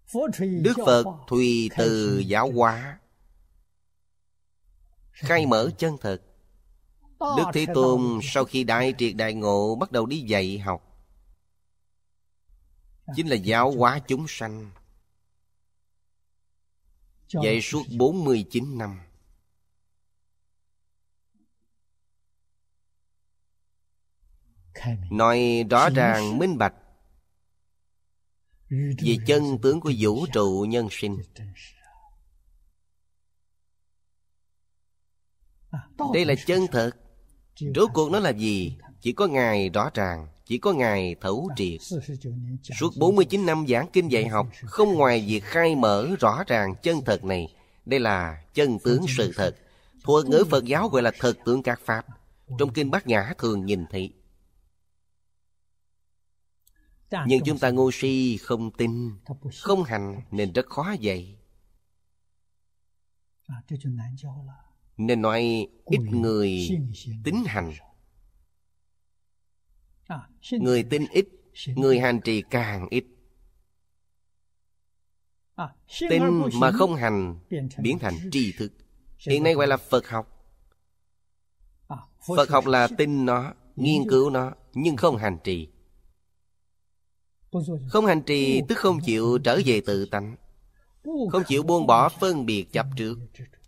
Đức Phật thùy từ giáo hóa, khai mở chân thật. Đức Thế Tôn sau khi đại triệt đại ngộ bắt đầu đi dạy học, chính là giáo hóa chúng sanh. Dạy suốt 49 năm. Nói rõ ràng minh bạch về chân tướng của vũ trụ nhân sinh. Đây là chân thật. Rốt cuộc nó là gì? Chỉ có Ngài rõ ràng, chỉ có Ngài thấu triệt. Suốt 49 năm giảng kinh dạy học, không ngoài việc khai mở rõ ràng chân thật này. Đây là chân tướng sự thật. Thuật ngữ Phật giáo gọi là thật tướng các pháp. Trong kinh Bát Nhã thường nhìn thấy. Nhưng chúng ta ngu si không tin, không hành nên rất khó dạy. Nên nói ít người tín hành. Người tin ít, người hành trì càng ít. Tin mà không hành biến thành tri thức. Hiện nay gọi là Phật học. Phật học là tin nó, nghiên cứu nó, nhưng không hành trì. Không hành trì tức không chịu trở về tự tánh, không chịu buông bỏ phân biệt chấp trước.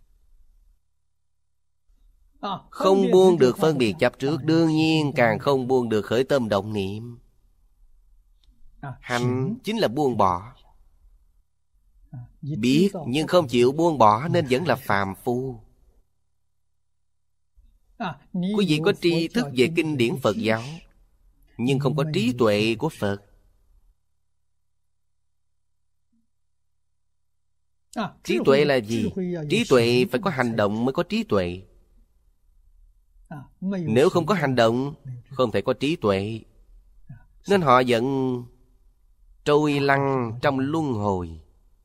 Không buông được phân biệt chấp trước, đương nhiên càng không buông được khởi tâm động niệm. Hành chính là buông bỏ. Biết nhưng không chịu buông bỏ nên vẫn là phàm phu. Quý vị có tri thức về kinh điển Phật giáo, nhưng không có trí tuệ của Phật. Trí tuệ là gì? Trí tuệ phải có hành động mới có trí tuệ. Nếu không có hành động, không thể có trí tuệ. Nên họ vẫn trôi lăn trong luân hồi,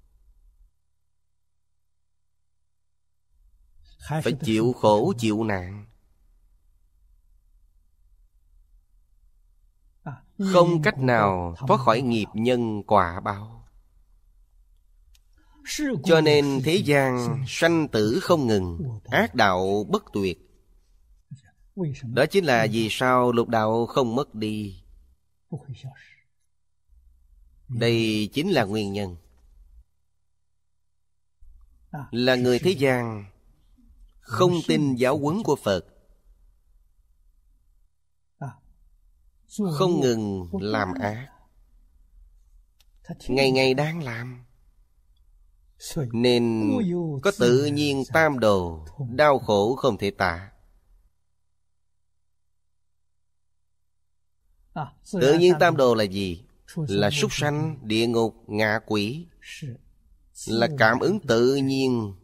phải chịu khổ chịu nạn, không cách nào thoát khỏi nghiệp nhân quả báo. Cho nên thế gian sanh tử không ngừng, ác đạo bất tuyệt. Đó chính là vì sao lục đạo không mất đi. Đây chính là nguyên nhân. Là người thế gian không tin giáo huấn của Phật, không ngừng làm ác, ngày ngày đang làm, nên có tự nhiên tam đồ, đau khổ không thể tả. Tự nhiên tam đồ là gì? Là súc sanh, địa ngục, ngạ quỷ. Là cảm ứng tự nhiên,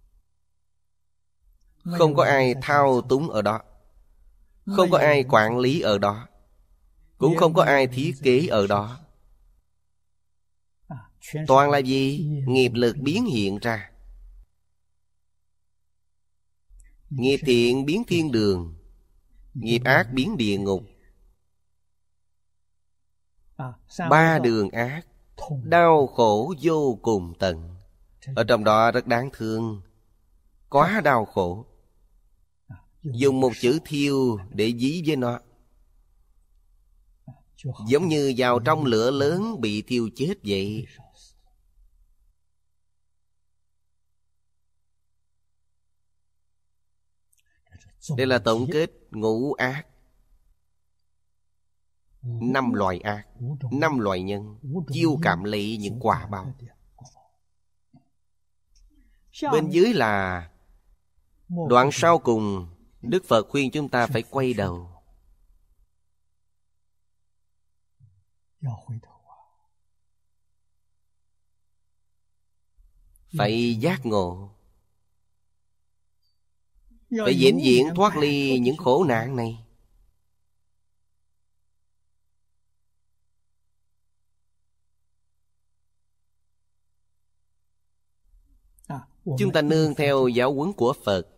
không có ai thao túng ở đó, không có ai quản lý ở đó, cũng không có ai thiết kế ở đó. Toàn là gì? Nghiệp lực biến hiện ra. Nghiệp thiện biến thiên đường, nghiệp ác biến địa ngục. Ba đường ác, đau khổ vô cùng tận. Ở trong đó rất đáng thương, quá đau khổ. Dùng một chữ thiêu để ví với nó, giống như vào trong lửa lớn bị thiêu chết vậy. Đây là tổng kết ngũ ác. 5 loại ác, 5 loại nhân, chiêu cảm lấy những quả báo. Bên dưới là đoạn sau cùng, Đức Phật khuyên chúng ta phải quay đầu. Phải giác ngộ, phải vĩnh viễn thoát ly những khổ nạn này. Chúng ta nương theo giáo huấn của Phật,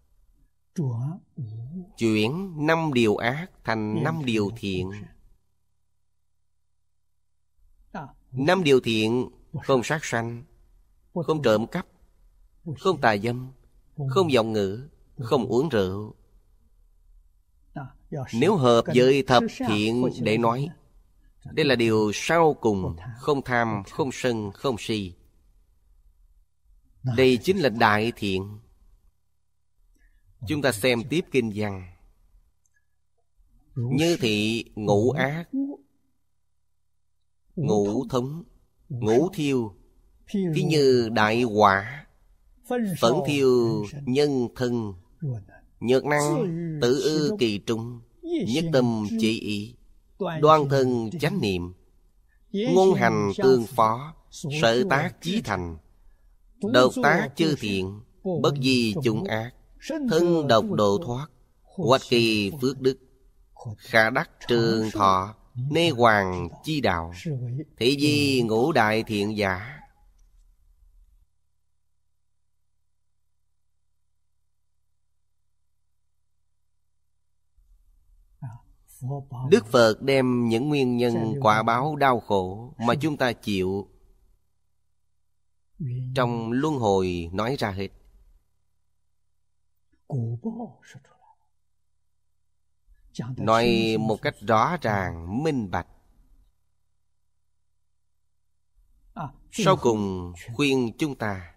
chuyển 5 điều ác thành 5 điều thiện. 5 điều thiện không sát sanh, không trộm cắp, không tà dâm, không vọng ngữ, không uống rượu. Nếu hợp với thập thiện để nói, đây là điều sau cùng. Không tham, không sân, không si. Đây chính là đại thiện. Chúng ta xem tiếp kinh văn. Như thị ngũ ác, ngũ thống, ngũ thiêu, thí như đại hỏa, phẫn thiêu nhân thân, nhược năng tự ư kỳ trung, nhất tâm chỉ ý, đoan thân chánh niệm, ngôn hành tương phó, sở tác chí thành, độc tác chư thiện, bất di chung ác, thân độc độ thoát, hoạch kỳ phước đức, khả đắc trường thọ, nê hoàng chi đạo, thị di ngũ đại thiện giả. Đức Phật đem những nguyên nhân quả báo đau khổ mà chúng ta chịu trong luân hồi nói ra hết. Nói một cách rõ ràng, minh bạch. Sau cùng khuyên chúng ta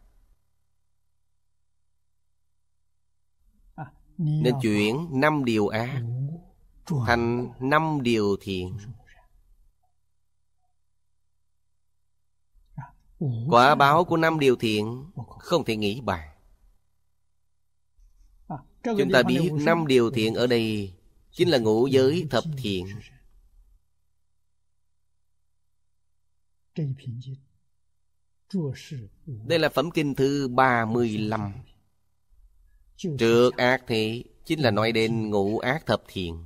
nên chuyển 5 điều ác thành 5 điều thiện. Quả báo của 5 điều thiện không thể nghĩ bàn. Chúng ta biết 5 điều thiện ở đây chính là ngũ giới thập thiện. Đây là phẩm kinh thứ 35. Trược ác thế chính là nói đến ngũ ác thập thiện.